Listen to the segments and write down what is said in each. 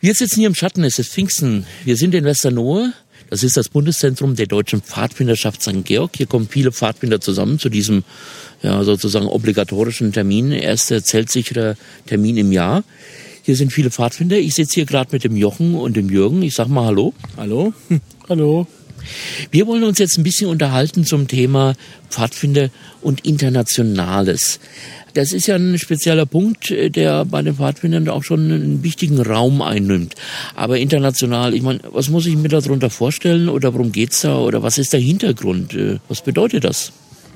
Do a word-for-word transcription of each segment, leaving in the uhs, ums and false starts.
Wir sitzen hier im Schatten, es ist Pfingsten. Wir sind in Westernohe. Das ist das Bundeszentrum der Deutschen Pfadfinderschaft Sankt Georg. Hier kommen viele Pfadfinder zusammen zu diesem ja, sozusagen obligatorischen Termin. Erster zeltsicherer Termin im Jahr. Hier sind viele Pfadfinder. Ich sitze hier gerade mit dem Jochen und dem Jürgen. Ich sag mal Hallo. Hallo. Hallo. Wir wollen uns jetzt ein bisschen unterhalten zum Thema Pfadfinder und Internationales. Das ist ja ein spezieller Punkt, der bei den Pfadfindern auch schon einen wichtigen Raum einnimmt. Aber international, ich meine, was muss ich mir darunter vorstellen oder worum geht's da oder was ist der Hintergrund? Was bedeutet das?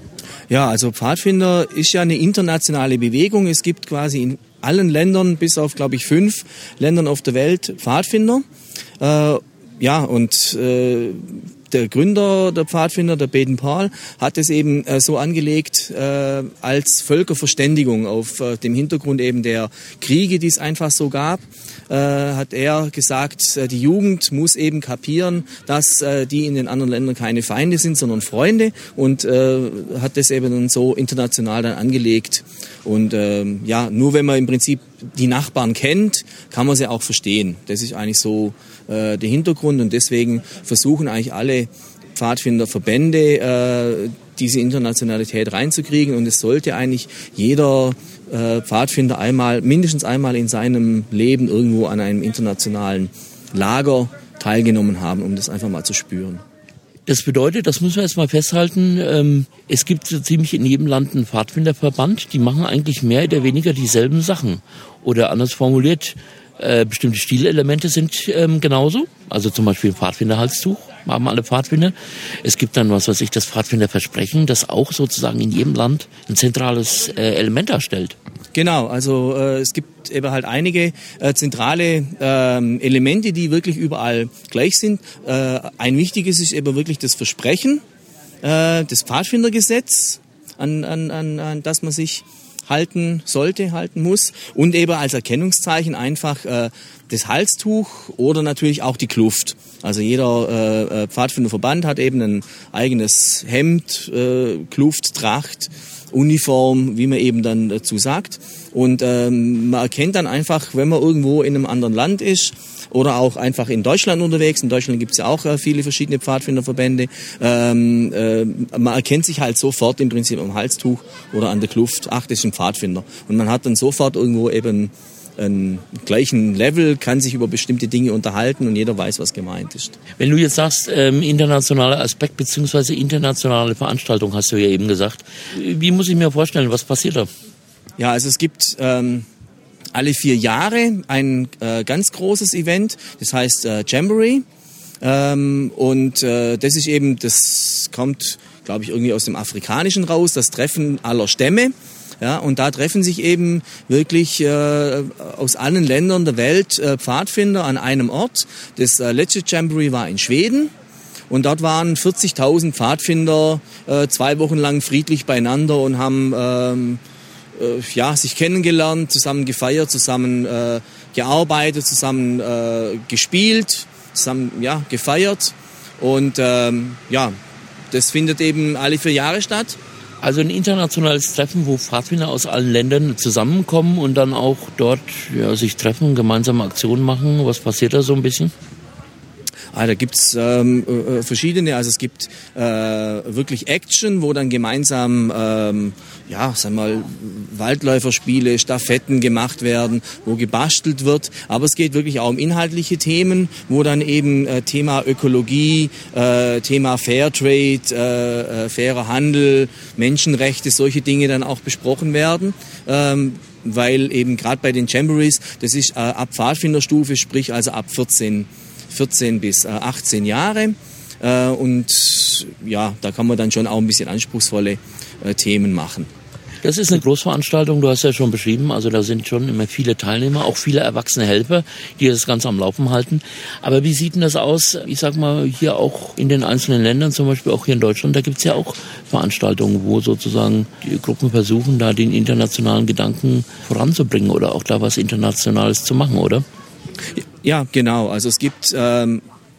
Ja, also Pfadfinder ist ja eine internationale Bewegung. Es gibt quasi in allen Ländern, bis auf, glaube ich, fünf Ländern auf der Welt Pfadfinder. Äh, ja, und äh, der Gründer der Pfadfinder, der Baden-Powell, hat es eben äh, so angelegt äh, als Völkerverständigung auf äh, dem Hintergrund eben der Kriege, die es einfach so gab. Äh, hat er gesagt, äh, die Jugend muss eben kapieren, dass äh, die in den anderen Ländern keine Feinde sind, sondern Freunde und äh, hat das eben dann so international dann angelegt. Und äh, ja, nur wenn man im Prinzip die Nachbarn kennt, kann man sie auch verstehen. Das ist eigentlich so äh, der Hintergrund und deswegen versuchen eigentlich alle Pfadfinderverbände äh, diese Internationalität reinzukriegen und es sollte eigentlich jeder äh, Pfadfinder einmal, mindestens einmal in seinem Leben irgendwo an einem internationalen Lager teilgenommen haben, um das einfach mal zu spüren. Das bedeutet, das müssen wir jetzt mal festhalten, ähm, es gibt so ziemlich in jedem Land einen Pfadfinderverband, die machen eigentlich mehr oder weniger dieselben Sachen. Oder anders formuliert, äh, bestimmte Stilelemente sind ähm, genauso. Also zum Beispiel ein Pfadfinderhalstuch haben alle Pfadfinder. Es gibt dann, was weiß ich, das Pfadfinderversprechen, das auch sozusagen in jedem Land ein zentrales äh, Element darstellt. Genau, also äh, es gibt eben halt einige äh, zentrale äh, Elemente, die wirklich überall gleich sind. Äh, ein wichtiges ist eben wirklich das Versprechen, äh, das Pfadfindergesetz, an, an, an, an das man sich halten sollte, halten muss und eben als Erkennungszeichen einfach äh, das Halstuch oder natürlich auch die Kluft. Also jeder äh, Pfadfinderverband hat eben ein eigenes Hemd, äh, Kluft, Tracht, Uniform, wie man eben dann dazu sagt. Und ähm, man erkennt dann einfach, wenn man irgendwo in einem anderen Land ist oder auch einfach in Deutschland unterwegs. In Deutschland gibt es ja auch äh, viele verschiedene Pfadfinderverbände. Ähm, äh, man erkennt sich halt sofort im Prinzip am Halstuch oder an der Kluft, ach, das ist ein Pfadfinder. Und man hat dann sofort irgendwo eben einen gleichen Level, kann sich über bestimmte Dinge unterhalten und jeder weiß, was gemeint ist. Wenn du jetzt sagst, ähm, internationaler Aspekt bzw. internationale Veranstaltung, hast du ja eben gesagt. Wie muss ich mir vorstellen, was passiert da? Ja, also es gibt ähm, alle vier Jahre ein äh, ganz großes Event, das heißt äh, Jamboree. Ähm, und äh, das ist eben, das kommt, glaube ich, irgendwie aus dem Afrikanischen raus, das Treffen aller Stämme. Ja, und da treffen sich eben wirklich äh, aus allen Ländern der Welt äh, Pfadfinder an einem Ort. Das äh, letzte Jamboree war in Schweden und dort waren vierzigtausend Pfadfinder äh, zwei Wochen lang friedlich beieinander und haben ähm, äh, ja, sich kennengelernt, zusammen gefeiert, zusammen äh, gearbeitet, zusammen äh, gespielt, zusammen ja, gefeiert. Und ähm, ja, das findet eben alle vier Jahre statt. Also ein internationales Treffen, wo Pfadfinder aus allen Ländern zusammenkommen und dann auch dort ja, sich treffen, gemeinsame Aktionen machen. Was passiert da so ein bisschen? Ah, da gibt's ähm, äh, verschiedene, also es gibt äh, wirklich Action, wo dann gemeinsam ähm, ja, sag mal, Waldläuferspiele, Stafetten gemacht werden, wo gebastelt wird. Aber es geht wirklich auch um inhaltliche Themen, wo dann eben äh, Thema Ökologie, äh, Thema Fairtrade, äh, äh, fairer Handel, Menschenrechte, solche Dinge dann auch besprochen werden. Ähm, weil eben gerade bei den Jamborees, das ist äh, ab Pfadfinderstufe, sprich also ab vierzehn bis achtzehn Jahre. Äh, und ja, da kann man dann schon auch ein bisschen anspruchsvolle äh, Themen machen. Das ist eine Großveranstaltung, du hast ja schon beschrieben, also da sind schon immer viele Teilnehmer, auch viele erwachsene Helfer, die das Ganze am Laufen halten. Aber wie sieht denn das aus, ich sag mal, hier auch in den einzelnen Ländern, zum Beispiel auch hier in Deutschland, da gibt's ja auch Veranstaltungen, wo sozusagen die Gruppen versuchen, da den internationalen Gedanken voranzubringen oder auch da was Internationales zu machen, oder? Ja, genau. Also es gibt ähm,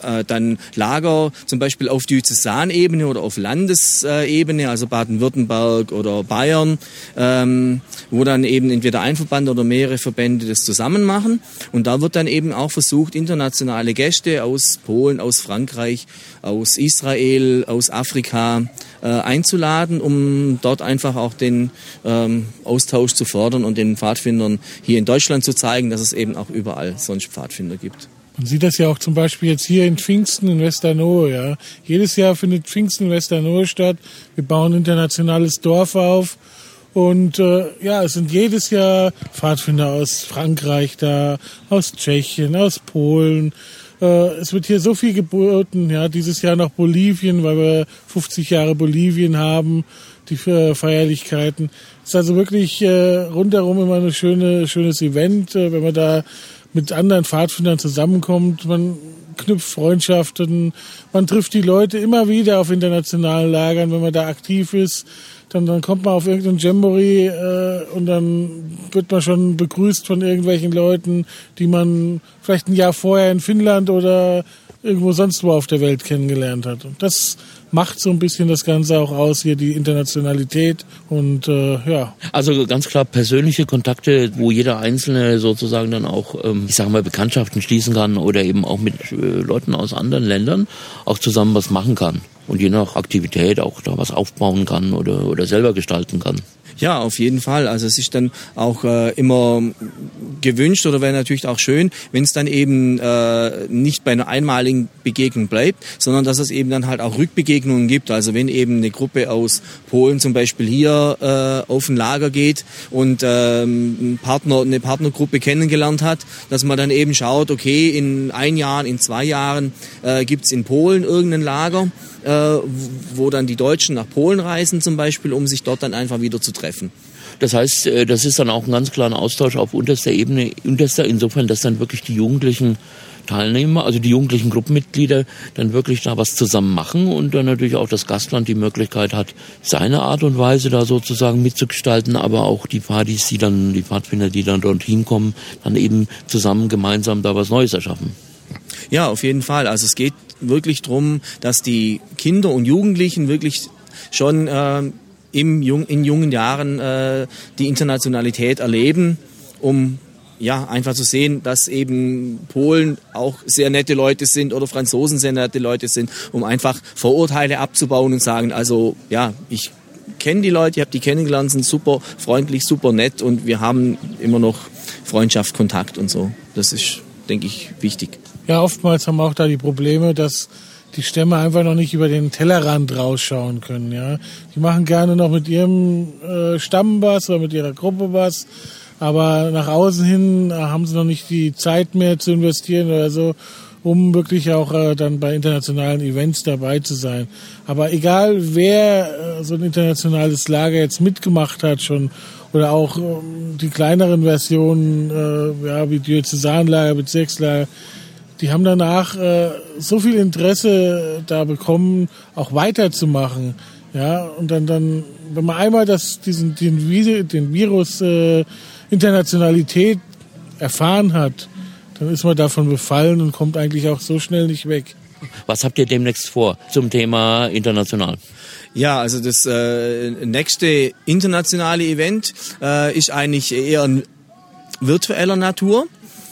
äh, dann Lager zum Beispiel auf Diözesanebene oder auf Landesebene, also Baden-Württemberg oder Bayern, ähm, wo dann eben entweder ein Verband oder mehrere Verbände das zusammen machen. Und da wird dann eben auch versucht, internationale Gäste aus Polen, aus Frankreich, aus Israel, aus Afrika äh, einzuladen, um dort einfach auch den ähm, Austausch zu fördern und den Pfadfindern hier in Deutschland zu zeigen, dass es eben auch überall sonst Pfadfinder gibt. Man sieht das ja auch zum Beispiel jetzt hier in Pfingsten in Westernohe. Ja. Jedes Jahr findet Pfingsten in Westernohe statt. Wir bauen ein internationales Dorf auf. Und äh, ja, es sind jedes Jahr Pfadfinder aus Frankreich da, aus Tschechien, aus Polen. Äh, es wird hier so viel geboten. Ja, dieses Jahr noch Bolivien, weil wir fünfzig Jahre Bolivien haben, die Feierlichkeiten. Es ist also wirklich äh, rundherum immer ein schöne, schönes Event, äh, wenn man da mit anderen Pfadfindern zusammenkommt. Man knüpft Freundschaften, man trifft die Leute immer wieder auf internationalen Lagern, wenn man da aktiv ist. Dann, dann kommt man auf irgendein Jamboree äh, und dann wird man schon begrüßt von irgendwelchen Leuten, die man vielleicht ein Jahr vorher in Finnland oder irgendwo sonst wo auf der Welt kennengelernt hat. Und das macht so ein bisschen das Ganze auch aus, hier die Internationalität und äh, ja. Also ganz klar persönliche Kontakte, wo jeder Einzelne sozusagen dann auch, ähm, ich sage mal, Bekanntschaften schließen kann oder eben auch mit äh, Leuten aus anderen Ländern auch zusammen was machen kann. Und je nach Aktivität auch da was aufbauen kann oder, oder selber gestalten kann. Ja, auf jeden Fall. Also es ist dann auch äh, immer gewünscht oder wäre natürlich auch schön, wenn es dann eben äh, nicht bei einer einmaligen Begegnung bleibt, sondern dass es eben dann halt auch Rückbegegnungen gibt. Also wenn eben eine Gruppe aus Polen zum Beispiel hier äh, auf ein Lager geht und ähm, ein Partner, eine Partnergruppe kennengelernt hat, dass man dann eben schaut, okay, in ein Jahr, in zwei Jahren äh, gibt es in Polen irgendein Lager, äh, wo dann die Deutschen nach Polen reisen zum Beispiel, um sich dort dann einfach wieder zu treffen. Das heißt, das ist dann auch ein ganz klarer Austausch auf unterster Ebene, unterster insofern, dass dann wirklich die jugendlichen Teilnehmer, also die jugendlichen Gruppenmitglieder, dann wirklich da was zusammen machen und dann natürlich auch das Gastland die Möglichkeit hat, seine Art und Weise da sozusagen mitzugestalten, aber auch die Pfadis, die dann, die Pfadfinder, die dann dort hinkommen, dann eben zusammen gemeinsam da was Neues erschaffen. Ja, auf jeden Fall. Also es geht wirklich darum, dass die Kinder und Jugendlichen wirklich schon äh, im Jung, in jungen Jahren äh, die Internationalität erleben, um ja einfach zu sehen, dass eben Polen auch sehr nette Leute sind oder Franzosen sehr nette Leute sind, um einfach Vorurteile abzubauen und sagen, also ja, ich kenne die Leute, ich habe die kennengelernt, sind super freundlich, super nett und wir haben immer noch Freundschaft, Kontakt und so. Das ist, denke ich, wichtig. Ja, oftmals haben wir auch da die Probleme, dass die Stämme einfach noch nicht über den Tellerrand rausschauen können. Ja, die machen gerne noch mit ihrem äh, Stamm was oder mit ihrer Gruppe was, aber nach außen hin äh, haben sie noch nicht die Zeit mehr zu investieren oder so, um wirklich auch äh, dann bei internationalen Events dabei zu sein. Aber egal, wer äh, so ein internationales Lager jetzt mitgemacht hat schon oder auch äh, die kleineren Versionen, äh, ja, wie Diözesanlager, Bezirkslager, die haben danach äh, so viel Interesse da bekommen, auch weiterzumachen. Ja, und dann, dann, wenn man einmal das, diesen, den, den Virus äh, Internationalität erfahren hat, dann ist man davon befallen und kommt eigentlich auch so schnell nicht weg. Was habt ihr demnächst vor zum Thema international? Ja, also das äh, nächste internationale Event äh, ist eigentlich eher virtueller Natur.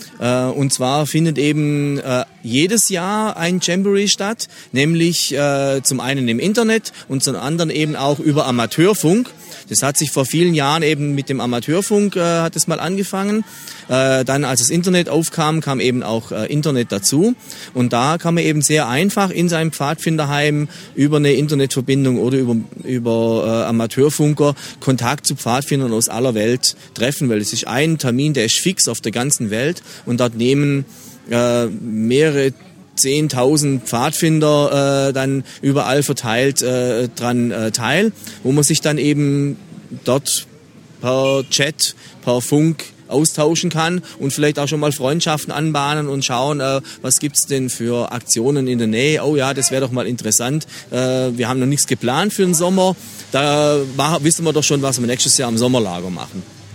Und zwar findet eben äh, jedes Jahr ein Jamboree statt, nämlich äh, zum einen im Internet und zum anderen eben auch über Amateurfunk. Das hat sich vor vielen Jahren eben mit dem Amateurfunk äh, hat es mal angefangen. Äh, dann, als das Internet aufkam, kam eben auch äh, Internet dazu. Und da kann man eben sehr einfach in seinem Pfadfinderheim über eine Internetverbindung oder über, über äh, Amateurfunker Kontakt zu Pfadfindern aus aller Welt treffen, weil es ist ein Termin, der ist fix auf der ganzen Welt und dort nehmen äh, mehrere zehntausend Pfadfinder äh, dann überall verteilt äh, dran äh, teil, wo man sich dann eben dort per Chat, per Funk austauschen kann und vielleicht auch schon mal Freundschaften anbahnen und schauen, äh, was gibt's denn für Aktionen in der Nähe. Oh ja, das wäre doch mal interessant. Äh, wir haben noch nichts geplant für den Sommer. Da war, wissen wir doch schon, was wir nächstes Jahr im Sommerlager machen.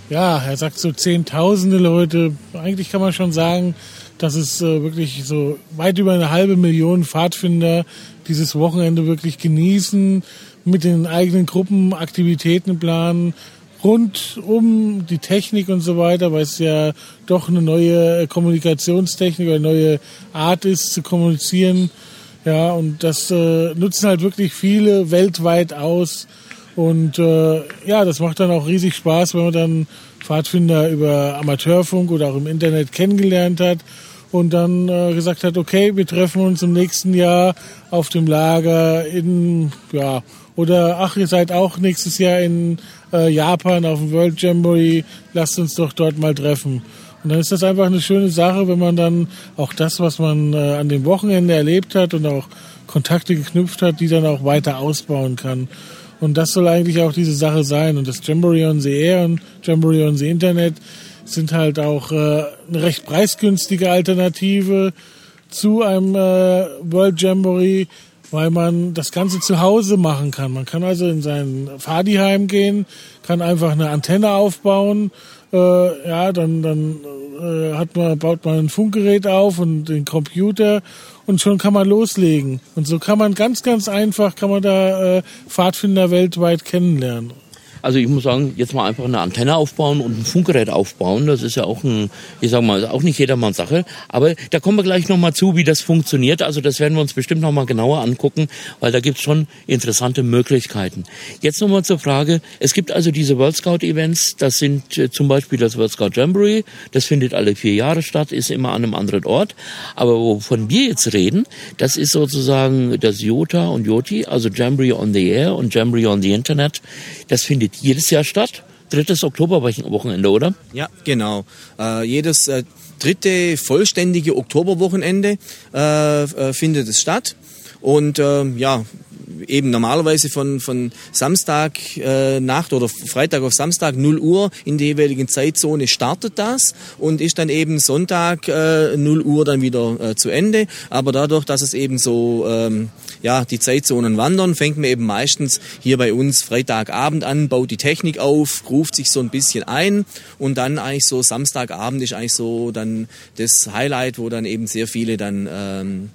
ja, er sagt so zehntausende Leute. Eigentlich kann man schon sagen, dass es äh, wirklich so weit über eine halbe Million Pfadfinder dieses Wochenende wirklich genießen, mit den eigenen Gruppen Aktivitäten planen, rund um die Technik und so weiter, weil es ja doch eine neue Kommunikationstechnik oder eine neue Art ist zu kommunizieren. Ja, und das äh, nutzen halt wirklich viele weltweit aus. Und äh, ja, das macht dann auch riesig Spaß, wenn man dann Pfadfinder über Amateurfunk oder auch im Internet kennengelernt hat und dann äh, gesagt hat, okay, wir treffen uns im nächsten Jahr auf dem Lager in, ja, oder ach, ihr seid auch nächstes Jahr in äh, Japan auf dem World Jamboree, lasst uns doch dort mal treffen. Und dann ist das einfach eine schöne Sache, wenn man dann auch das, was man äh, an dem Wochenende erlebt hat und auch Kontakte geknüpft hat, die dann auch weiter ausbauen kann. Und das soll eigentlich auch diese Sache sein. Und das Jamboree on the Air und Jamboree on the Internet sind halt auch äh, eine recht preisgünstige Alternative zu einem äh, World Jamboree, weil man das Ganze zu Hause machen kann. Man kann also in sein Fadiheim gehen, kann einfach eine Antenne aufbauen, äh, ja, dann, dann äh, hat man, baut man ein Funkgerät auf und den Computer und schon kann man loslegen. Und so kann man ganz, ganz einfach, kann man da äh, Pfadfinder weltweit kennenlernen. Also ich muss sagen, jetzt mal einfach eine Antenne aufbauen und ein Funkgerät aufbauen, das ist ja auch ein, ich sag mal, auch nicht jedermanns Sache. Aber da kommen wir gleich nochmal zu, wie das funktioniert. Also das werden wir uns bestimmt nochmal genauer angucken, weil da gibt's schon interessante Möglichkeiten. Jetzt nochmal zur Frage, es gibt also diese World Scout Events, das sind äh, zum Beispiel das World Scout Jamboree, das findet alle vier Jahre statt, ist immer an einem anderen Ort. Aber wovon wir jetzt reden, das ist sozusagen das Jota und Joti, also Jamboree on the Air und Jamboree on the Internet. Das findet jedes Jahr statt. Drittes Oktoberwochenende, oder? Ja, genau. Äh, jedes äh, dritte vollständige Oktoberwochenende äh, äh, findet es statt. Und äh, ja, eben normalerweise von, von Samstag äh, Nacht oder Freitag auf Samstag null Uhr in der jeweiligen Zeitzone startet das und ist dann eben Sonntag äh, null Uhr dann wieder äh, zu Ende. Aber dadurch, dass es eben so ähm, ja die Zeitzonen wandern, fängt man eben meistens hier bei uns Freitagabend an, baut die Technik auf, ruft sich so ein bisschen ein und dann eigentlich so Samstagabend ist eigentlich so dann das Highlight, wo dann eben sehr viele dann ähm,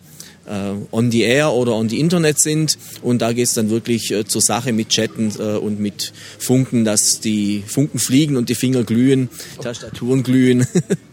on the air oder on the Internet sind und da geht es dann wirklich äh, zur Sache mit Chatten äh, und mit Funken, dass die Funken fliegen und die Finger glühen, Tastaturen glühen.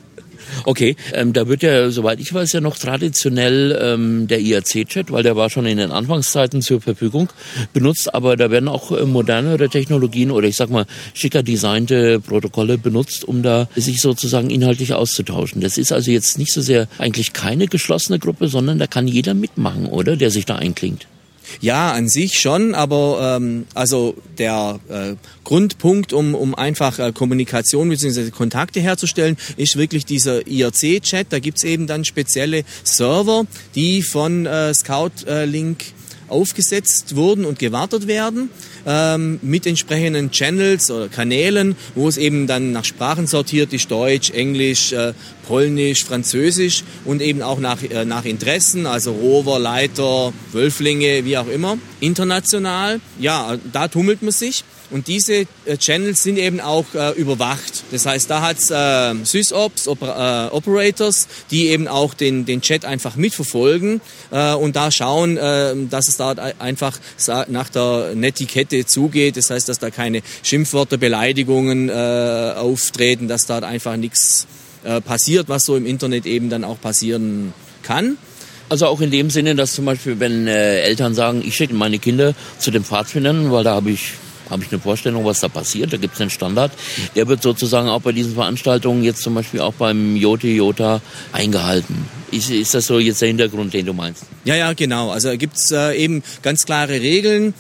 Okay, ähm, da wird ja, soweit ich weiß, ja noch traditionell ähm, der I R C-Chat, weil der war schon in den Anfangszeiten zur Verfügung benutzt, aber da werden auch äh, modernere Technologien oder ich sag mal schicker designte Protokolle benutzt, um da sich sozusagen inhaltlich auszutauschen. Das ist also jetzt nicht so sehr eigentlich keine geschlossene Gruppe, sondern da kann jeder mitmachen, oder? Der sich da einklingt. Ja, an sich schon, aber ähm, also der äh, Grundpunkt, um, um einfach äh, Kommunikation bzw. Kontakte herzustellen, ist wirklich dieser I R C-Chat. Da gibt's eben dann spezielle Server, die von äh, Scout-Link aufgesetzt wurden und gewartet werden ähm, mit entsprechenden Channels oder Kanälen, wo es eben dann nach Sprachen sortiert ist, Deutsch, Englisch, äh, Polnisch, Französisch und eben auch nach, äh, nach Interessen, also Rover, Leiter, Wölflinge, wie auch immer. International, ja, da tummelt man sich. Und diese äh, Channels sind eben auch äh, überwacht. Das heißt, da hat's äh, SysOps, Oper, äh, Operators, die eben auch den, den Chat einfach mitverfolgen äh, und da schauen, äh, dass es da einfach nach der Netiquette zugeht. Das heißt, dass da keine Schimpfwörter, Beleidigungen äh, auftreten, dass da einfach nichts äh, passiert, was so im Internet eben dann auch passieren kann. Also auch in dem Sinne, dass zum Beispiel, wenn äh, Eltern sagen, ich schicke meine Kinder zu den Pfadfindern, weil da habe ich habe ich eine Vorstellung, was da passiert. Da gibt es einen Standard. Der wird sozusagen auch bei diesen Veranstaltungen, jetzt zum Beispiel auch beim Joti Jota, eingehalten. Ist, ist das so jetzt der Hintergrund, den du meinst? Ja, ja, genau. Also da gibt's äh, eben ganz klare Regeln,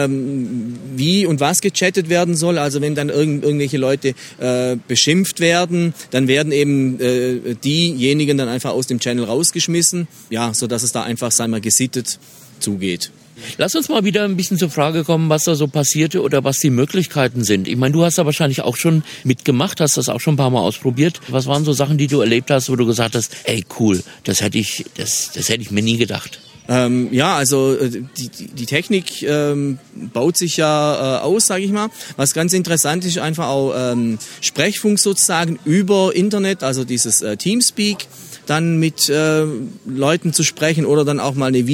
ähm, wie und was gechattet werden soll. Also wenn dann irgend, irgendwelche Leute äh, beschimpft werden, dann werden eben äh, diejenigen dann einfach aus dem Channel rausgeschmissen. Ja, so dass es da einfach, sagen wir, gesittet zugeht. Lass uns mal wieder ein bisschen zur Frage kommen, was da so passierte oder was die Möglichkeiten sind. Ich meine, du hast da wahrscheinlich auch schon mitgemacht, hast das auch schon ein paar Mal ausprobiert. Was waren so Sachen, die du erlebt hast, wo du gesagt hast, ey cool, das hätte ich, das, das hätte ich mir nie gedacht? Ähm, ja, also die, die Technik ähm, baut sich ja äh, aus, sage ich mal. Was ganz interessant ist, einfach auch ähm, Sprechfunk sozusagen über Internet, also dieses äh, Teamspeak, dann mit äh, Leuten zu sprechen oder dann auch mal eine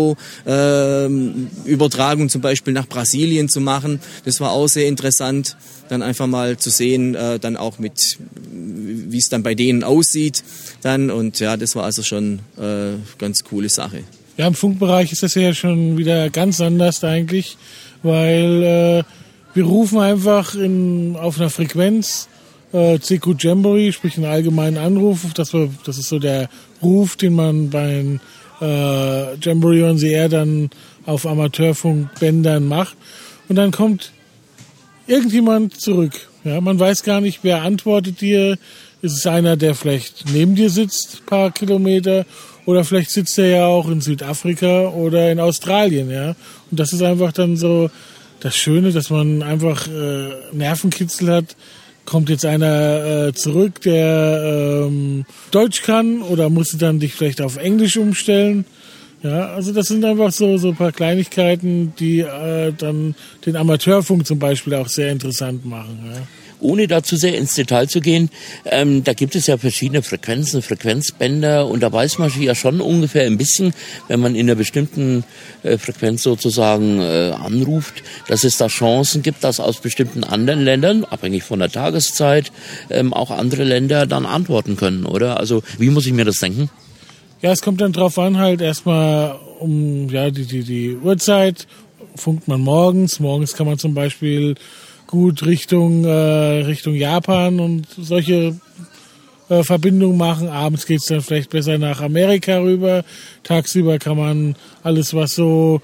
Videoübertragung äh, zum Beispiel nach Brasilien zu machen. Das war auch sehr interessant, dann einfach mal zu sehen, äh, dann auch mit, wie es dann bei denen aussieht. Dann und ja, das war also schon äh, ganz coole Sache. Ja, im Funkbereich ist das ja schon wieder ganz anders eigentlich, weil äh, wir rufen einfach in, auf einer Frequenz äh, C Q Jamboree, sprich einen allgemeinen Anruf. Das, war, das ist so der Ruf, den man bei äh, Jamboree on the Air dann auf Amateurfunkbändern macht. Und dann kommt irgendjemand zurück. Ja, man weiß gar nicht, wer antwortet dir. Ist es einer, der vielleicht neben dir sitzt, ein paar Kilometer, oder vielleicht sitzt er ja auch in Südafrika oder in Australien, ja. Und das ist einfach dann so das Schöne, dass man einfach äh, Nervenkitzel hat. Kommt jetzt einer äh, zurück, der ähm, Deutsch kann, oder musst du dann dich vielleicht auf Englisch umstellen? Ja, also das sind einfach so so ein paar Kleinigkeiten, die äh, dann den Amateurfunk zum Beispiel auch sehr interessant machen, ja. Ohne da zu sehr ins Detail zu gehen, ähm, da gibt es ja verschiedene Frequenzen, Frequenzbänder, und da weiß man ja schon ungefähr ein bisschen, wenn man in einer bestimmten äh, Frequenz sozusagen äh, anruft, dass es da Chancen gibt, dass aus bestimmten anderen Ländern, abhängig von der Tageszeit, ähm, auch andere Länder dann antworten können, oder? Also wie muss ich mir das denken? Ja, es kommt dann drauf an, halt erstmal um ja die die die Uhrzeit, funkt man morgens, morgens kann man zum Beispiel gut Richtung äh, Richtung Japan und solche äh, Verbindungen machen. Abends geht's dann vielleicht besser nach Amerika rüber. Tagsüber kann man alles, was so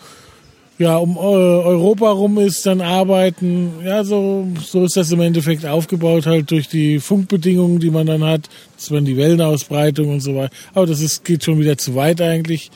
ja um äh, Europa rum ist, dann arbeiten. Ja, so so ist das im Endeffekt aufgebaut, halt durch die Funkbedingungen, die man dann hat. Das waren die Wellenausbreitung und so weiter. Aber das ist geht schon wieder zu weit eigentlich.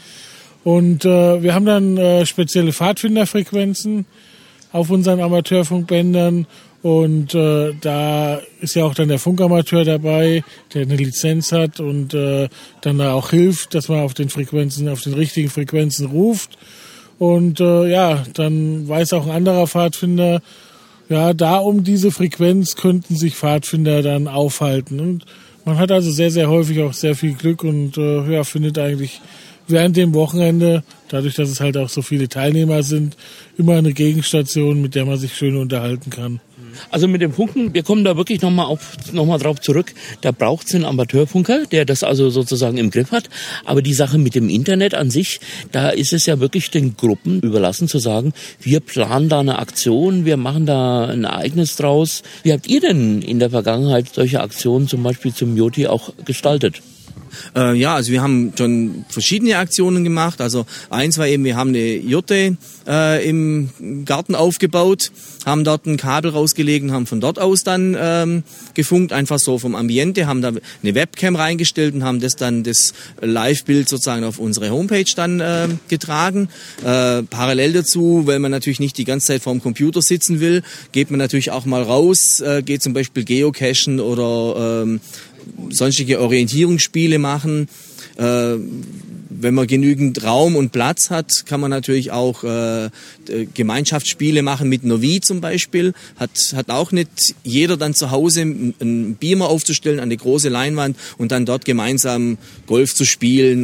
Und äh, wir haben dann äh, spezielle Pfadfinderfrequenzen auf unseren Amateurfunkbändern, und äh, da ist ja auch dann der Funkamateur dabei, der eine Lizenz hat und äh, dann da auch hilft, dass man auf den Frequenzen, auf den richtigen Frequenzen ruft. Und äh, ja, dann weiß auch ein anderer Pfadfinder, ja, da um diese Frequenz könnten sich Pfadfinder dann aufhalten. Und man hat also sehr, sehr häufig auch sehr viel Glück und äh, ja, findet eigentlich während dem Wochenende, dadurch, dass es halt auch so viele Teilnehmer sind, immer eine Gegenstation, mit der man sich schön unterhalten kann. Also mit dem Funken, wir kommen da wirklich nochmal auf, noch mal drauf zurück, da braucht es einen Amateurfunker, der das also sozusagen im Griff hat. Aber die Sache mit dem Internet an sich, da ist es ja wirklich den Gruppen überlassen zu sagen, wir planen da eine Aktion, wir machen da ein Ereignis draus. Wie habt ihr denn in der Vergangenheit solche Aktionen zum Beispiel zum Yoti auch gestaltet? Äh, ja, also wir haben schon verschiedene Aktionen gemacht. Also eins war eben, wir haben eine Jurte äh, im Garten aufgebaut, haben dort ein Kabel rausgelegt und haben von dort aus dann ähm, gefunkt, einfach so vom Ambiente, haben da eine Webcam reingestellt und haben das dann, das Live-Bild sozusagen auf unsere Homepage dann äh, getragen. Äh, parallel dazu, weil man natürlich nicht die ganze Zeit vorm Computer sitzen will, geht man natürlich auch mal raus, äh, geht zum Beispiel Geocachen oder ähm, sonstige Orientierungsspiele machen. Äh, wenn man genügend Raum und Platz hat, kann man natürlich auch äh, Gemeinschaftsspiele machen mit einer Wii zum Beispiel. Hat, hat auch nicht jeder dann zu Hause einen Beamer aufzustellen an eine große Leinwand und dann dort gemeinsam Golf zu spielen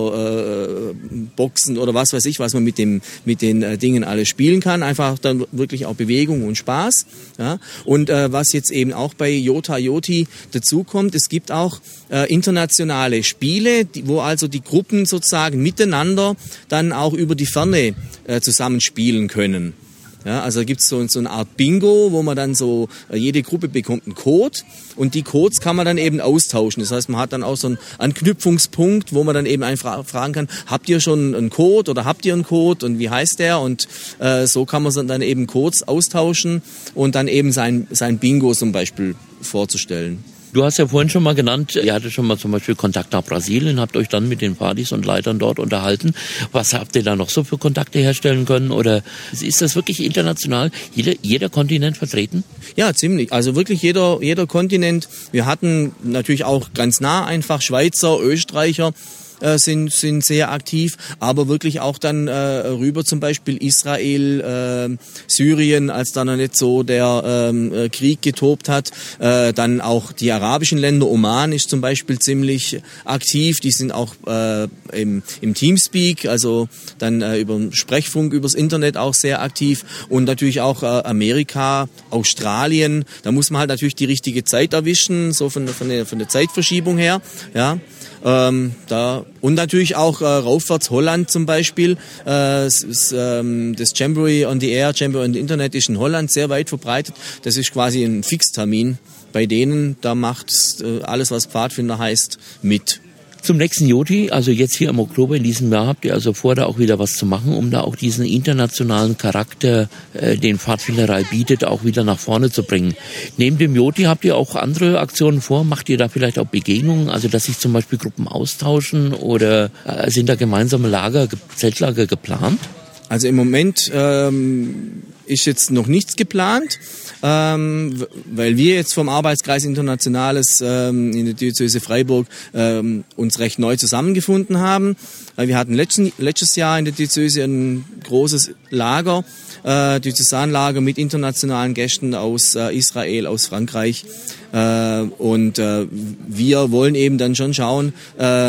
oder äh, Boxen oder was weiß ich, was man mit dem mit den äh, Dingen alles spielen kann. Einfach dann wirklich auch Bewegung und Spaß. Ja? Und äh, was jetzt eben auch bei Yota Yoti dazukommt, es gibt auch äh, internationale Spiele, die, wo also die Gruppen sozusagen miteinander dann auch über die Ferne äh, zusammenspielen können. Ja, also gibt es so, so eine Art Bingo, wo man dann so, äh, jede Gruppe bekommt einen Code und die Codes kann man dann eben austauschen. Das heißt, man hat dann auch so einen Anknüpfungspunkt, wo man dann eben einfach fragen kann, habt ihr schon einen Code oder habt ihr einen Code und wie heißt der? Und äh, so kann man dann eben Codes austauschen und dann eben sein, sein Bingo zum Beispiel vorzustellen. Du hast ja vorhin schon mal genannt, ihr hattet schon mal zum Beispiel Kontakt nach Brasilien, habt euch dann mit den Partys und Leitern dort unterhalten. Was habt ihr da noch so für Kontakte herstellen können? Oder ist das wirklich international, jeder, jeder Kontinent vertreten? Ja, ziemlich. Also wirklich jeder, jeder Kontinent. Wir hatten natürlich auch ganz nah einfach Schweizer, Österreicher, äh, sind sind sehr aktiv, aber wirklich auch dann äh, rüber zum Beispiel Israel, äh, Syrien, als da noch nicht so der äh, Krieg getobt hat. Äh, dann auch die arabischen Länder, Oman ist zum Beispiel ziemlich aktiv. Die sind auch äh, im, im Teamspeak, also dann äh, über Sprechfunk, übers Internet auch sehr aktiv. Und natürlich auch äh, Amerika, Australien. Da muss man halt natürlich die richtige Zeit erwischen, so von, von, der, von der Zeitverschiebung her. Ja. Ähm, da und natürlich auch äh, raufwärts Holland zum Beispiel. Äh, das, ähm, das Jamboree on the Air, Jamboree on the Internet ist in Holland sehr weit verbreitet. Das ist quasi ein Fixtermin bei denen. Da macht äh, alles, was Pfadfinder heißt, mit. Zum nächsten Joti, also jetzt hier im Oktober in diesem Jahr, habt ihr also vor, da auch wieder was zu machen, um da auch diesen internationalen Charakter, äh, den Pfadfinderei bietet, auch wieder nach vorne zu bringen. Neben dem Joti habt ihr auch andere Aktionen vor? Macht ihr da vielleicht auch Begegnungen, also dass sich zum Beispiel Gruppen austauschen oder äh, sind da gemeinsame Lager, Zeltlager geplant? Also im Moment ähm, ist jetzt noch nichts geplant, ähm, weil wir jetzt vom Arbeitskreis Internationales ähm, in der Diözese Freiburg ähm, uns recht neu zusammengefunden haben. Wir hatten letzten, letztes Jahr in der Diözese ein großes Lager, äh, Diözesanlager mit internationalen Gästen aus äh, Israel, aus Frankreich. Äh, und äh, wir wollen eben dann schon schauen, äh,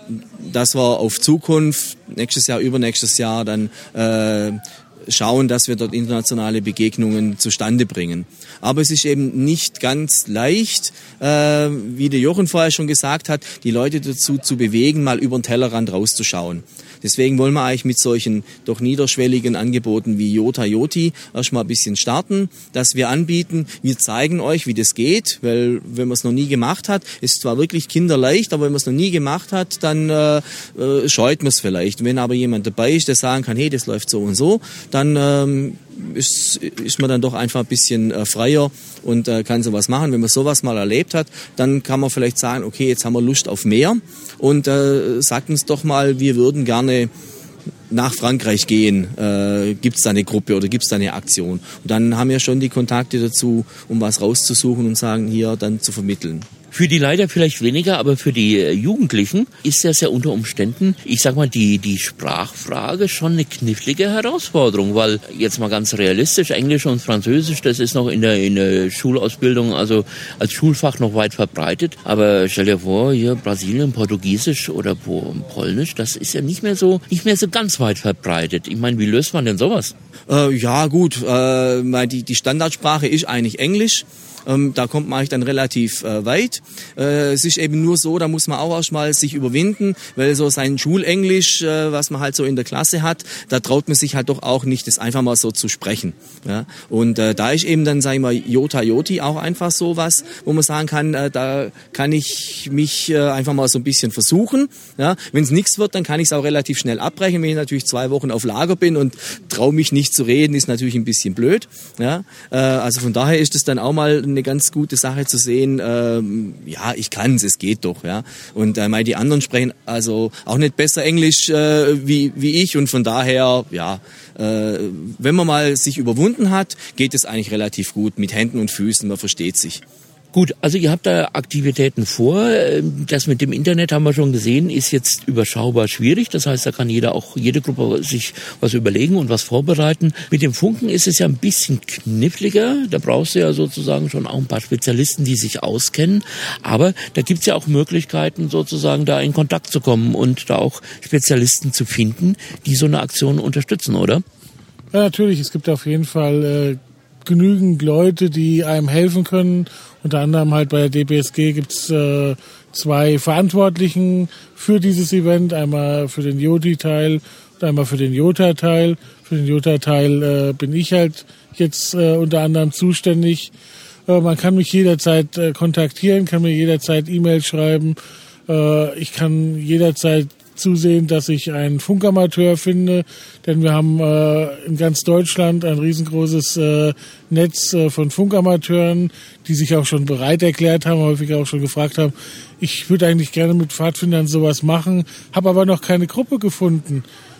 dass wir auf Zukunft, nächstes Jahr, übernächstes Jahr dann äh, schauen, dass wir dort internationale Begegnungen zustande bringen. Aber es ist eben nicht ganz leicht, äh, wie der Jochen vorher schon gesagt hat, die Leute dazu zu bewegen, mal über den Tellerrand rauszuschauen. Deswegen wollen wir eigentlich mit solchen doch niederschwelligen Angeboten wie Jota Joti erstmal ein bisschen starten, dass wir anbieten, wir zeigen euch, wie das geht, weil wenn man es noch nie gemacht hat, ist zwar wirklich kinderleicht, aber wenn man es noch nie gemacht hat, dann äh, äh, scheut man es vielleicht. Wenn aber jemand dabei ist, der sagen kann, hey, das läuft so und so, dann ähm, ist, ist man dann doch einfach ein bisschen äh, freier und äh, kann sowas machen. Wenn man sowas mal erlebt hat, dann kann man vielleicht sagen, okay, jetzt haben wir Lust auf mehr und äh, sagt uns doch mal, wir würden gerne nach Frankreich gehen. Äh, gibt es da eine Gruppe oder gibt es da eine Aktion? Und dann haben wir schon die Kontakte dazu, um was rauszusuchen und sagen, hier dann zu vermitteln. Für die leider vielleicht weniger, aber für die Jugendlichen ist das ja unter Umständen, ich sag mal, die, die Sprachfrage schon eine knifflige Herausforderung, weil jetzt mal ganz realistisch, Englisch und Französisch, das ist noch in der, in der Schulausbildung, also als Schulfach noch weit verbreitet. Aber stell dir vor, hier Brasilien, Portugiesisch oder Polnisch, das ist ja nicht mehr so, nicht mehr so ganz weit verbreitet. Ich meine, wie löst man denn sowas? Äh, ja, gut, äh, die, die Standardsprache ist eigentlich Englisch. Ähm, da kommt man eigentlich dann relativ äh, weit. Äh, es ist eben nur so, da muss man auch erstmal sich überwinden, weil so sein Schulenglisch, äh, was man halt so in der Klasse hat, da traut man sich halt doch auch nicht, das einfach mal so zu sprechen. Ja? Und äh, da ist eben dann, sagen wir, Jota Joti auch einfach so was, wo man sagen kann, äh, da kann ich mich äh, einfach mal so ein bisschen versuchen. Ja? Wenn es nichts wird, dann kann ich es auch relativ schnell abbrechen. Wenn ich natürlich zwei Wochen auf Lager bin und traue mich nicht zu reden, ist natürlich ein bisschen blöd. Ja? Äh, also von daher ist es dann auch mal eine ganz gute Sache zu sehen, ähm, ja, ich kann's, es geht doch, ja. Und äh, die anderen sprechen also auch nicht besser Englisch äh, wie, wie ich und von daher, ja, äh, wenn man mal sich überwunden hat, geht es eigentlich relativ gut mit Händen und Füßen, man versteht sich. Gut, also ihr habt da Aktivitäten vor. Das mit dem Internet haben wir schon gesehen, ist jetzt überschaubar schwierig. Das heißt, da kann jeder auch, jede Gruppe sich was überlegen und was vorbereiten. Mit dem Funken ist es ja ein bisschen kniffliger. Da brauchst du ja sozusagen schon auch ein paar Spezialisten, die sich auskennen. Aber da gibt's ja auch Möglichkeiten, sozusagen da in Kontakt zu kommen und da auch Spezialisten zu finden, die so eine Aktion unterstützen, oder? Ja, natürlich. Es gibt auf jeden Fall äh, genügend Leute, die einem helfen können. Unter anderem halt bei der D B S G gibt's äh, zwei Verantwortlichen für dieses Event. Einmal für den Joti-Teil und einmal für den Jota-Teil. Für den Jota-Teil äh, bin ich halt jetzt äh, unter anderem zuständig. Äh, man kann mich jederzeit äh, kontaktieren, kann mir jederzeit E-Mail schreiben. Äh, ich kann jederzeit zusehen, dass ich einen Funkamateur finde, denn wir haben äh, in ganz Deutschland ein riesengroßes äh, Netz äh, von Funkamateuren, die sich auch schon bereit erklärt haben, häufig auch schon gefragt haben, ich würde eigentlich gerne mit Pfadfindern sowas machen, habe aber noch keine Gruppe gefunden.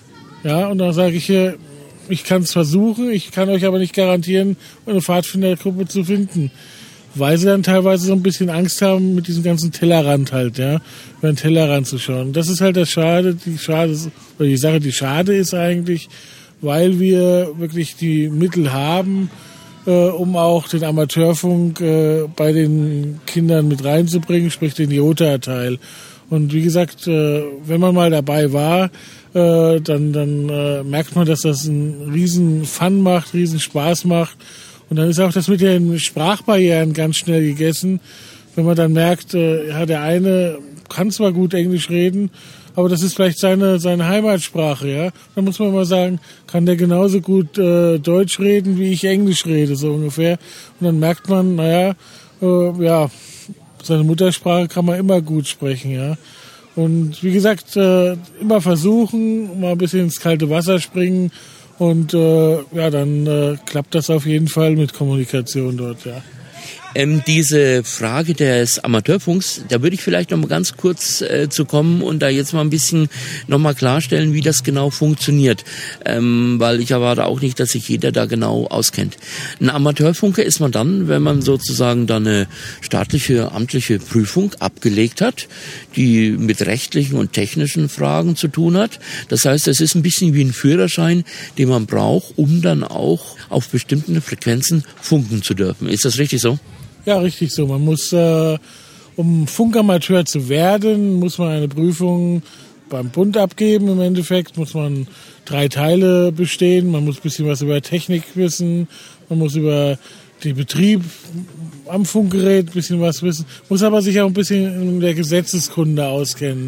Ja, und dann sage ich hier, ich kann es versuchen, ich kann euch aber nicht garantieren, eine Pfadfindergruppe zu finden. weil sie dann teilweise so ein bisschen Angst haben, mit diesem ganzen Tellerrand halt, ja, über den Tellerrand zu schauen. Das ist halt das Schade, die Schade, oder die Sache, die schade ist eigentlich, weil wir wirklich die Mittel haben, äh, um auch den Amateurfunk äh, bei den Kindern mit reinzubringen, sprich den Jota-Teil. Und wie gesagt, äh, wenn man mal dabei war, äh, dann, dann äh, merkt man, dass das einen riesen Fun macht, riesen Spaß macht. Und dann ist auch das mit den Sprachbarrieren ganz schnell gegessen, wenn man dann merkt, äh, ja, der eine kann zwar gut Englisch reden, aber das ist vielleicht seine seine Heimatsprache, ja. Dann muss man mal sagen, kann der genauso gut äh, Deutsch reden, wie ich Englisch rede, so ungefähr. Und dann merkt man, naja, äh, ja, seine Muttersprache kann man immer gut sprechen, ja. Und wie gesagt, äh, immer versuchen, mal ein bisschen ins kalte Wasser springen. Und äh, ja, dann äh, klappt das auf jeden Fall mit Kommunikation dort, ja. Ähm, diese Frage des Amateurfunks, da würde ich vielleicht noch mal ganz kurz äh, zu kommen und da jetzt mal ein bisschen noch mal klarstellen, wie das genau funktioniert, ähm, weil ich erwarte auch nicht, dass sich jeder da genau auskennt. Ein Amateurfunker ist man dann, wenn man sozusagen dann eine staatliche, amtliche Prüfung abgelegt hat, die mit rechtlichen und technischen Fragen zu tun hat. Das heißt, es ist ein bisschen wie ein Führerschein, den man braucht, um dann auch auf bestimmten Frequenzen funken zu dürfen. Ist das richtig so? Ja, richtig so. Man muss, äh, um Funkamateur zu werden, muss man eine Prüfung beim Bund abgeben. Im Endeffekt muss man drei Teile bestehen. Man muss ein bisschen was über Technik wissen. Man muss über den Betrieb am Funkgerät ein bisschen was wissen. Muss aber sich auch ein bisschen in der Gesetzeskunde auskennen.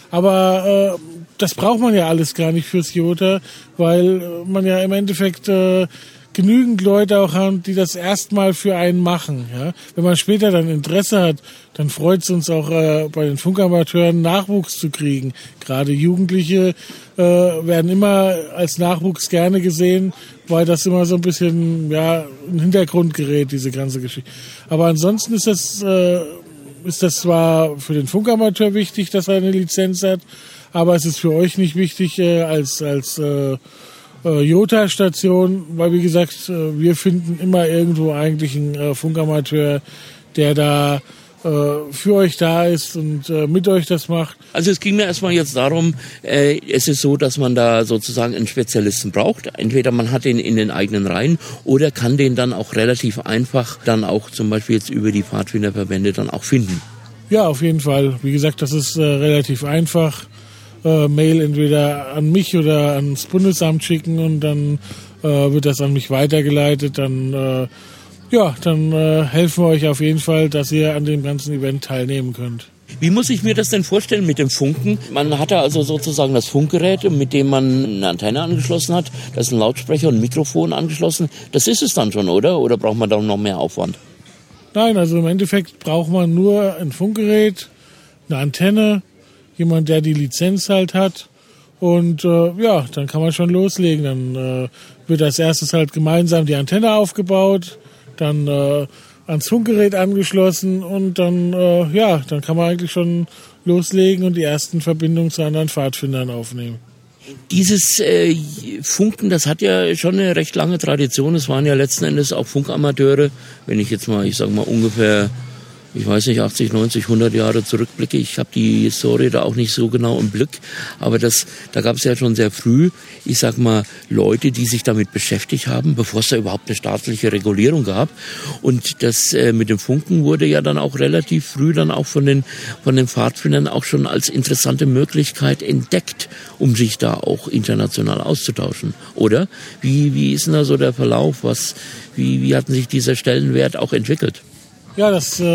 Aber äh, das braucht man ja alles gar nicht fürs Jota, weil man ja im Endeffekt äh, genügend Leute auch haben, die das erstmal für einen machen. Ja? Wenn man später dann Interesse hat, dann freut es uns auch äh, bei den Funkamateuren Nachwuchs zu kriegen. Gerade Jugendliche äh, werden immer als Nachwuchs gerne gesehen, weil das immer so ein bisschen ja ein Hintergrund gerät, diese ganze Geschichte. Aber ansonsten ist das, äh, ist das zwar für den Funkamateur wichtig, dass er eine Lizenz hat, aber es ist für euch nicht wichtig äh, als als äh, Äh, Jota-Station, weil wie gesagt, äh, wir finden immer irgendwo eigentlich einen äh, Funkamateur, der da äh, für euch da ist und äh, mit euch das macht. Also es ging mir erstmal jetzt darum, äh, es ist so, dass man da sozusagen einen Spezialisten braucht. Entweder man hat den in den eigenen Reihen oder kann den dann auch relativ einfach dann auch zum Beispiel jetzt über die Pfadfinderverbände dann auch finden. Ja, auf jeden Fall. Wie gesagt, das ist äh, relativ einfach. Äh, Mail entweder an mich oder ans Bundesamt schicken und dann äh, wird das an mich weitergeleitet. Dann, äh, ja, dann äh, helfen wir euch auf jeden Fall, dass ihr an dem ganzen Event teilnehmen könnt. Wie muss ich mir das denn vorstellen mit dem Funken? Man hatte also sozusagen das Funkgerät, mit dem man eine Antenne angeschlossen hat. Da ist ein Lautsprecher und ein Mikrofon angeschlossen. Das ist es dann schon, oder? Oder braucht man da noch mehr Aufwand? Nein, also im Endeffekt braucht man nur ein Funkgerät, eine Antenne, jemand, der die Lizenz halt hat und äh, ja, dann kann man schon loslegen. Dann äh, wird als erstes halt gemeinsam die Antenne aufgebaut, dann äh, ans Funkgerät angeschlossen und dann äh, ja, dann kann man eigentlich schon loslegen und die ersten Verbindungen zu anderen Pfadfindern aufnehmen. Dieses äh, Funken, das hat ja schon eine recht lange Tradition. Es waren ja letzten Endes auch Funkamateure, wenn ich jetzt mal, ich sag mal ungefähr, ich weiß nicht, achtzig, neunzig, hundert Jahre zurückblicke. Ich habe die Historie da auch nicht so genau im Blick. Aber das, da gab es ja schon sehr früh, ich sag mal, Leute, die sich damit beschäftigt haben, bevor es da überhaupt eine staatliche Regulierung gab. Und das äh, mit dem Funken wurde ja dann auch relativ früh dann auch von den, von den Pfadfindern auch schon als interessante Möglichkeit entdeckt, um sich da auch international auszutauschen. Oder? Wie, wie ist denn da so der Verlauf? Was, wie, wie hat sich dieser Stellenwert auch entwickelt? Ja, das äh,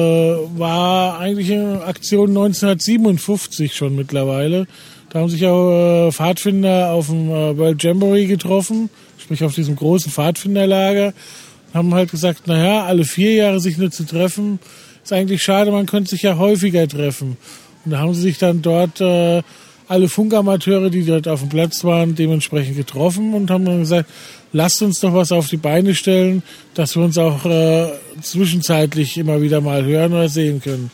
war eigentlich eine Aktion neunzehnhundertsiebenundfünfzig schon mittlerweile. Da haben sich auch äh, Pfadfinder auf dem äh, World Jamboree getroffen, sprich auf diesem großen Pfadfinderlager. Haben halt gesagt, naja, alle vier Jahre sich nur zu treffen, ist eigentlich schade, man könnte sich ja häufiger treffen. Und da haben sie sich dann dort äh, alle Funkamateure, die dort auf dem Platz waren, dementsprechend getroffen und haben dann gesagt, lasst uns doch was auf die Beine stellen, dass wir uns auch äh, zwischenzeitlich immer wieder mal hören oder sehen können.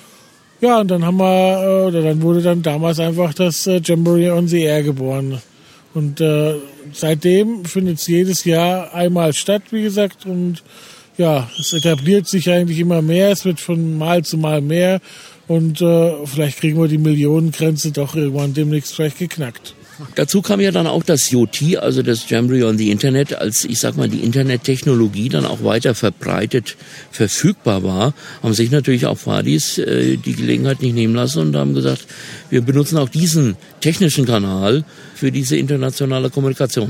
Ja, und dann haben wir, äh, oder dann wurde dann damals einfach das äh, Jamboree on the Air geboren. Und äh, seitdem findet es jedes Jahr einmal statt, wie gesagt, und ja, es etabliert sich eigentlich immer mehr, es wird von Mal zu Mal mehr und äh, vielleicht kriegen wir die Millionengrenze doch irgendwann demnächst vielleicht geknackt. Dazu kam ja dann auch das I O T, also das Jamboree on the Internet, als, ich sag mal, die Internettechnologie dann auch weiter verbreitet verfügbar war, haben sich natürlich auch Fadis äh, die Gelegenheit nicht nehmen lassen und haben gesagt, wir benutzen auch diesen technischen Kanal für diese internationale Kommunikation.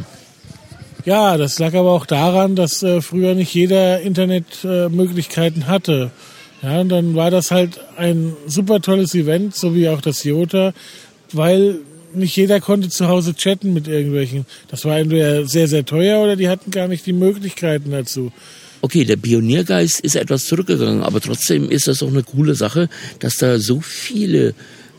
Ja, das lag aber auch daran, dass äh, früher nicht jeder Internetmöglichkeiten äh, hatte. Ja, und dann war das halt ein super tolles Event, so wie auch das I O T A, weil nicht jeder konnte zu Hause chatten mit irgendwelchen. Das war entweder sehr, sehr teuer oder die hatten gar nicht die Möglichkeiten dazu. Okay, der Pioniergeist ist etwas zurückgegangen, aber trotzdem ist das auch eine coole Sache, dass da so viele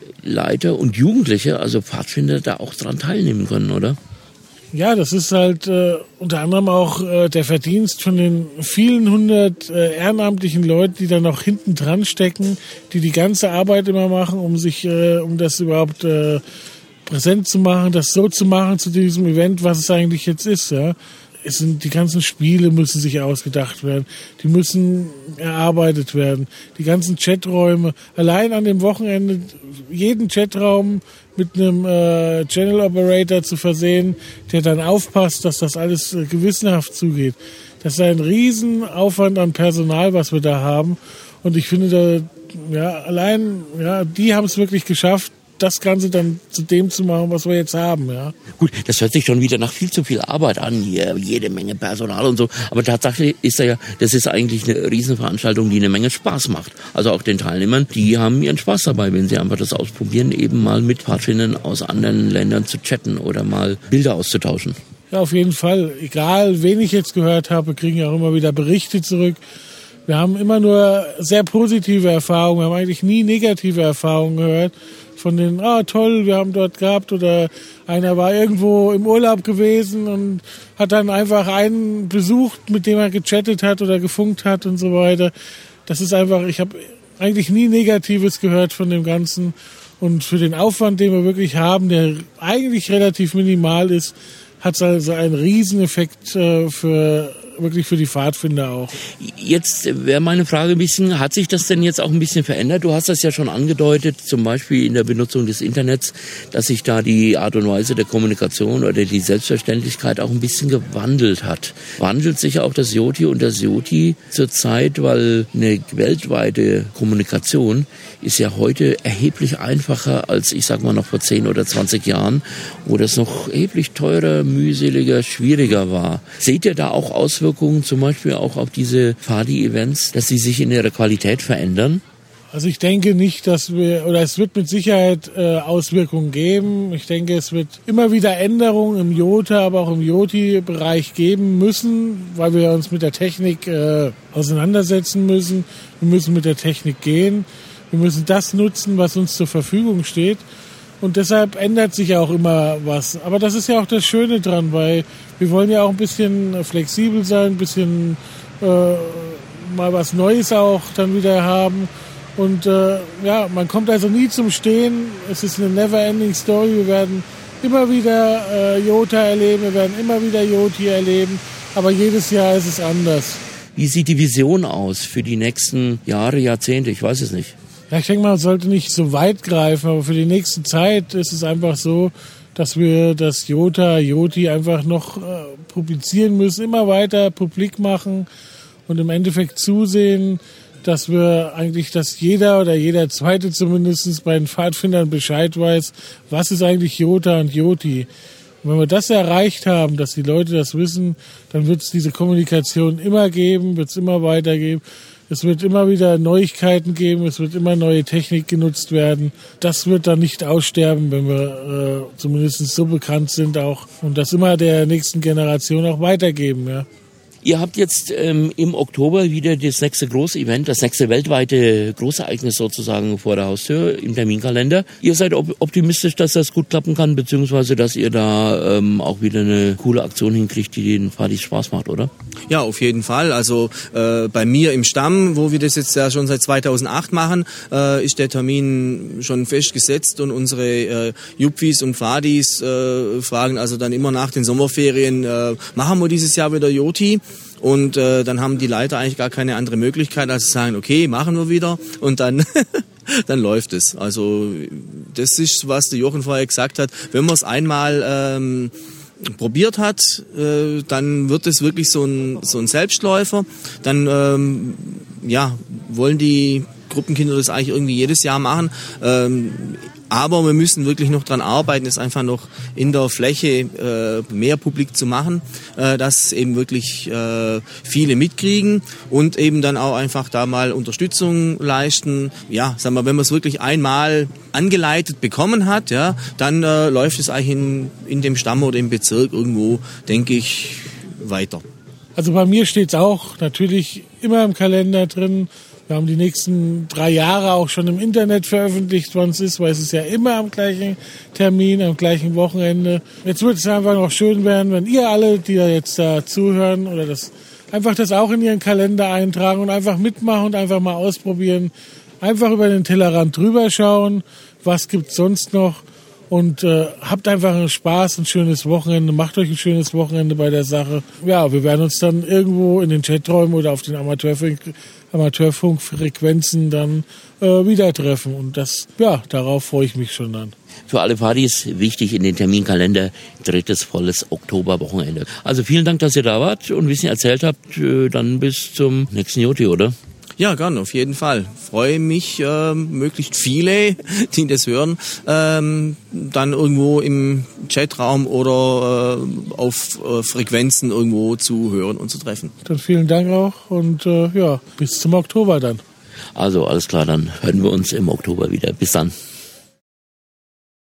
Leiter und Jugendliche, also Pfadfinder, da auch dran teilnehmen können, oder? Ja, das ist halt äh, unter anderem auch äh, der Verdienst von den vielen hundert äh, ehrenamtlichen Leuten, die da noch hinten dran stecken, die die ganze Arbeit immer machen, um sich, äh, um das überhaupt äh, präsent zu machen, das so zu machen zu diesem Event, was es eigentlich jetzt ist. Ja, es sind die ganzen Spiele müssen sich ausgedacht werden, die müssen erarbeitet werden, die ganzen Chaträume. Allein an dem Wochenende jeden Chatraum mit einem äh, Channel Operator zu versehen, der dann aufpasst, dass das alles äh, gewissenhaft zugeht. Das ist ein Riesenaufwand an Personal, was wir da haben. Und ich finde, da, ja, allein, ja, die haben es wirklich geschafft, das Ganze dann zu dem zu machen, was wir jetzt haben, ja. Gut, das hört sich schon wieder nach viel zu viel Arbeit an, hier jede Menge Personal und so. Aber tatsächlich ist da ja, das ist eigentlich eine Riesenveranstaltung, die eine Menge Spaß macht. Also auch den Teilnehmern, die haben ihren Spaß dabei, wenn sie einfach das ausprobieren, eben mal mit Pfadfindern aus anderen Ländern zu chatten oder mal Bilder auszutauschen. Ja, auf jeden Fall. Egal, wen ich jetzt gehört habe, kriegen ja auch immer wieder Berichte zurück. Wir haben immer nur sehr positive Erfahrungen, wir haben eigentlich nie negative Erfahrungen gehört. Von den, ah toll, wir haben dort gehabt, oder einer war irgendwo im Urlaub gewesen und hat dann einfach einen besucht, mit dem er gechattet hat oder gefunkt hat und so weiter. Das ist einfach, ich habe eigentlich nie Negatives gehört von dem Ganzen. Und für den Aufwand, den wir wirklich haben, der eigentlich relativ minimal ist, hat es also einen Rieseneffekt äh, für wirklich für die Pfadfinder auch. Jetzt wäre meine Frage ein bisschen, hat sich das denn jetzt auch ein bisschen verändert? Du hast das ja schon angedeutet, zum Beispiel in der Benutzung des Internets, dass sich da die Art und Weise der Kommunikation oder die Selbstverständlichkeit auch ein bisschen gewandelt hat. Wandelt sich auch das I O T I und das I O T I zurzeit, weil eine weltweite Kommunikation ist ja heute erheblich einfacher als, ich sag mal, noch vor zehn oder zwanzig Jahren, wo das noch erheblich teurer, mühseliger, schwieriger war. Seht ihr da auch Auswirkungen, zum Beispiel auch auf diese Fadi-Events, dass sie sich in ihrer Qualität verändern? Also ich denke nicht, dass wir, oder es wird mit Sicherheit äh, Auswirkungen geben. Ich denke, es wird immer wieder Änderungen im I O T A, aber auch im I O T I-Bereich geben müssen, weil wir uns mit der Technik äh, auseinandersetzen müssen. Wir müssen mit der Technik gehen. Wir müssen das nutzen, was uns zur Verfügung steht. Und deshalb ändert sich ja auch immer was. Aber das ist ja auch das Schöne dran, weil wir wollen ja auch ein bisschen flexibel sein, ein bisschen äh, mal was Neues auch dann wieder haben. Und äh, ja, man kommt also nie zum Stehen. Es ist eine never-ending Story. Wir werden immer wieder äh, I O T A erleben, wir werden immer wieder I O T I erleben. Aber jedes Jahr ist es anders. Wie sieht die Vision aus für die nächsten Jahre, Jahrzehnte? Ich weiß es nicht. Ja, ich denke mal, es sollte nicht so weit greifen, aber für die nächste Zeit ist es einfach so, dass wir das I O T A, I O T I einfach noch äh, publizieren müssen, immer weiter publik machen und im Endeffekt zusehen, dass wir eigentlich, dass jeder oder jeder Zweite zumindest bei den Pfadfindern Bescheid weiß, was ist eigentlich I O T A und I O T I. Und wenn wir das erreicht haben, dass die Leute das wissen, dann wird es diese Kommunikation immer geben, wird es immer weitergeben. Es wird immer wieder Neuigkeiten geben, es wird immer neue Technik genutzt werden. Das wird dann nicht aussterben, wenn wir äh, zumindest so bekannt sind auch und das immer der nächsten Generation auch weitergeben, ja. Ihr habt jetzt ähm, im Oktober wieder das nächste Großevent, das nächste weltweite Großereignis sozusagen vor der Haustür im Terminkalender. Ihr seid op- optimistisch, dass das gut klappen kann, beziehungsweise dass ihr da ähm, auch wieder eine coole Aktion hinkriegt, die den Fadis Spaß macht, oder? Ja, auf jeden Fall. Also äh, bei mir im Stamm, wo wir das jetzt ja schon seit zweitausendacht machen, äh, ist der Termin schon festgesetzt und unsere äh, Jupfis und Fadis äh, fragen also dann immer nach den Sommerferien, äh, machen wir dieses Jahr wieder I O T I? Und äh, dann haben die Leiter eigentlich gar keine andere Möglichkeit, als zu sagen, okay, machen wir wieder und dann dann läuft es. Also das ist, was der Jochen vorher gesagt hat, wenn man es einmal ähm, probiert hat, äh, dann wird es wirklich so ein, so ein Selbstläufer. Dann ähm, ja, wollen die Gruppenkinder das eigentlich irgendwie jedes Jahr machen. Ähm, aber wir müssen wirklich noch dran arbeiten, es einfach noch in der Fläche äh, mehr publik zu machen, äh, dass eben wirklich äh, viele mitkriegen und eben dann auch einfach da mal Unterstützung leisten. Ja, sagen wir, wenn man es wirklich einmal angeleitet bekommen hat, ja, dann äh, läuft es eigentlich in, in dem Stamm oder im Bezirk irgendwo, denke ich, weiter. Also bei mir steht es auch natürlich immer im Kalender drin. Wir haben die nächsten drei Jahre auch schon im Internet veröffentlicht, wann es ist, weil es ist ja immer am gleichen Termin, am gleichen Wochenende. Jetzt wird es einfach noch schön werden, wenn ihr alle, die da jetzt da zuhören, oder das einfach das auch in ihren Kalender eintragen und einfach mitmachen und einfach mal ausprobieren. Einfach über den Tellerrand drüber schauen, was gibt's sonst noch. Und äh, habt einfach einen Spaß, ein schönes Wochenende, macht euch ein schönes Wochenende bei der Sache. Ja, wir werden uns dann irgendwo in den Chaträumen oder auf den Amateurfunk, Amateurfunkfrequenzen dann äh, wieder treffen. Und das, ja, darauf freue ich mich schon dann. Für alle Partys wichtig in den Terminkalender, drittes volles Oktoberwochenende. Also vielen Dank, dass ihr da wart und ein bisschen erzählt habt. Äh, dann bis zum nächsten Joti, oder? Ja, gern, auf jeden Fall. Freue mich, äh, möglichst viele, die das hören, ähm, dann irgendwo im Chatraum oder äh, auf äh, Frequenzen irgendwo zu hören und zu treffen. Dann vielen Dank auch und äh, ja, bis zum Oktober dann. Also alles klar, dann hören wir uns im Oktober wieder. Bis dann.